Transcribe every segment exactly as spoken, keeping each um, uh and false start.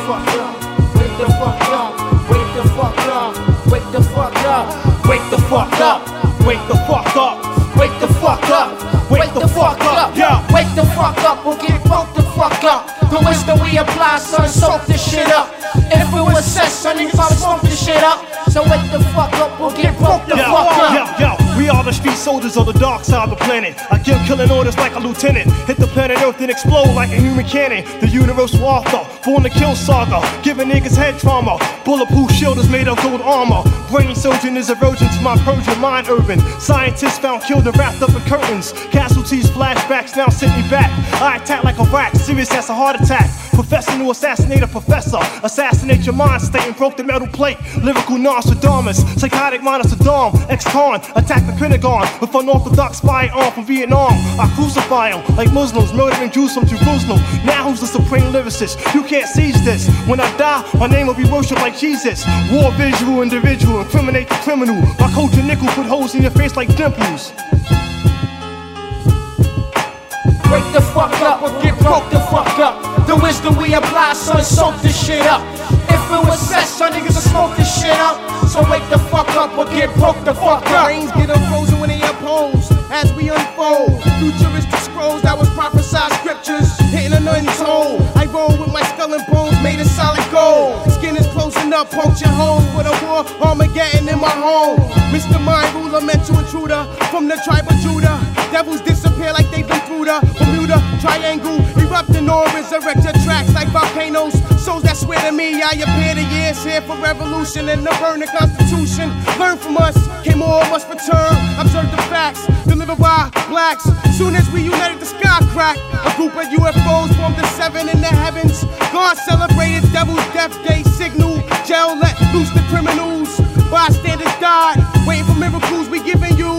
fuck up, wake the fuck up, wake the fuck up, wake the fuck up, wake the fuck up, wake the fuck up, wake the fuck up, wake the fuck up, yeah, wake the fuck up, or get broke the fuck up. The wisdom we apply, son, soak this shit up. If it was sex, son, you probably smoke this shit up. So wake the fuck up or get broke the yo, fuck up. Yo, yo, we are the street soldiers of the dark side of the planet. I give killing orders like a lieutenant. Hit the planet Earth and explode like a human cannon. The universal author, born to kill saga. Giving niggas head trauma. Bulletproof shield is made of gold armor. Brain surgeon is a virgin to my Persian mind urban. Scientists found killed and wrapped up in curtains. Casualties, flashbacks, now sent me back. I attack like a rat, serious as a heart attack. Professor to assassinate a professor. Assassinate your mind state and broke the metal plate. Lyrical Nostradamus, psychotic mind of Saddam. Ex-con, attack the Pentagon with unorthodox firearm from Vietnam. I crucify them like Muslims, murdering Jews from Jerusalem. Now who's the supreme lyricist? You can't seize this. When I die, my name will be worshipped like Jesus. War visual individual, incriminate the criminal. My culture nickel put holes in your face like dimples. Wake the fuck up or get broke the fuck up. The wisdom we apply, son, soak this shit up. If it was sex, son, niggas will smoke this shit up. So wake the fuck up or get broke the fuck up. Brains get unfrozen when they oppose as we unfold. Futuristic scrolls that was prophesied scriptures hitting a nun's hole. I roll with my skull and bones made of solid gold. Skin is closing up, puncture holes with a war Armageddon in my home. Mister Mind Ruler, mental intruder from the tribe of Judah. Devils disappear like they've been through the Bermuda Triangle. Erupting or resurrect your tracks like volcanoes. Souls that swear to me, I appear the years here for revolution and the burning constitution. Learn from us, came all must return. Observe the facts, delivered by blacks. Soon as we united, the sky cracked. A group of U F Os formed the seven in the heavens. God celebrated Devil's Death Day signal. Jail let loose the criminals. Bystanders died, waiting for miracles we giving you.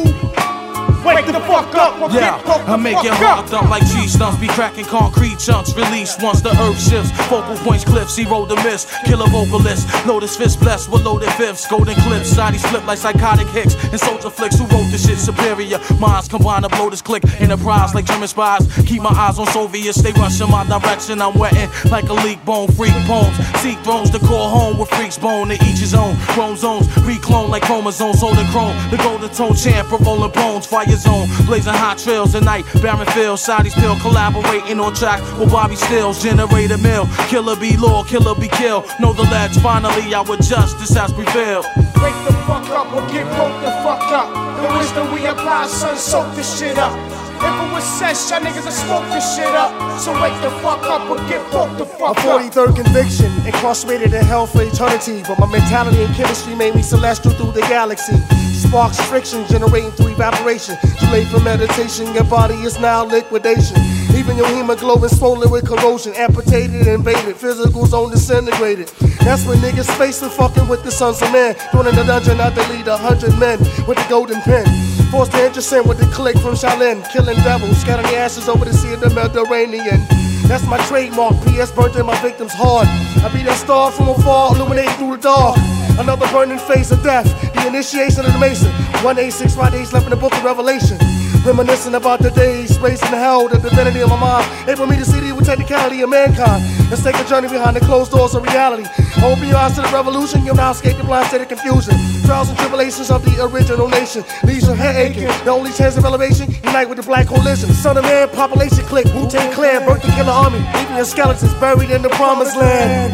Wake the fuck up, or yeah, get broke the I make fuck it hard thump like cheese stumps. Be cracking concrete chunks. Release once the earth shifts. Focal points, cliffs, zero the miss. Killer vocalist, lotus fist blessed with loaded fifths. Golden clips, side slip like psychotic hicks. And soldier flicks who wrote this shit superior. Minds combine to blow this click. Enterprise like German spies. Keep my eyes on Soviets. They rush in my direction. I'm wetting like a leak bone. Freak poems. Seek thrones to call home with freaks bone. To each his own. Chrome zones. Reclone like chromosomes. Hold the chrome. The golden tone champ of rolling bones. Fire zone, blazing hot trails at night, barren fields, Saudi still collaborating on track with Bobby Stills, generate a mill, killer be law, killer be killed, know the ledge, finally I would justice has prevailed. Wake the fuck up or get broke the fuck up. The wisdom we apply, son, soak this shit up. If it was sex, y'all niggas will smoke this shit up. So wake the fuck up or get broke the fuck up. A forty-third conviction, incarcerated in hell for eternity. But my mentality and chemistry made me celestial through the galaxy. Sparks friction generating through evaporation. Too late for meditation, your body is now liquidation. Even your hemoglobin swollen with corrosion, amputated, invaded, physical zone disintegrated. That's when niggas facing fucking with the sons of men. Thrown in the dungeon, I delete a hundred men with the golden pen. Forced to intercede with the click from Shaolin, killing devils, scattering the ashes over the sea of the Mediterranean. That's my trademark, P S burnt in my victims hard. I be that star from afar, illuminating through the dark. Another burning face of death, the initiation of the Mason. one eighty-six Fridays days left in the book of Revelation. Reminiscing about the days, raising hell, the divinity of my mind. Able me to see the technicality of mankind. Let's take a journey behind the closed doors of reality. Open your eyes to the revolution, you'll now escape the blind state of confusion. Trials and tribulations of the original nation. Leaves your head aching. The only chance of elevation, unite with the black coalition. Son of man, population click, Wu-Tang Clan, birth the killer army. Leaving your skeletons buried in the promised land.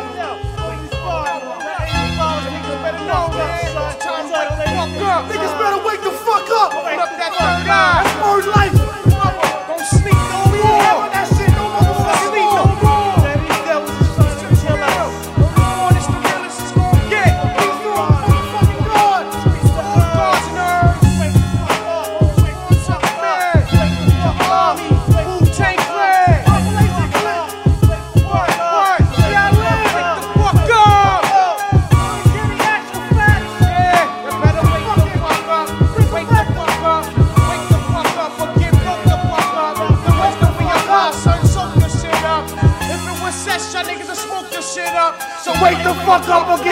Niggas better wake the fuck up! Open up that third eye. That's word life! Don't sleep no more. That shit no more! Sleep no more. These devils is trying to kill us. On this the realest is gonna get. These fucking God. God's nerves. Wake the fuck up. Wake the fuck up. Wake the fuck up. Wu-Tang Clan. Population clip. What? What? See I live. Wake the fuck up. Give me actual facts. Yeah. You better wake the fuck up. Wake the fuck up. Wake the fuck up or get broke the fuck up. The wisdom we apply, son, soak this shit up. If it was sex, y'all niggas will smoke this shit up. So Wake the fuck up or get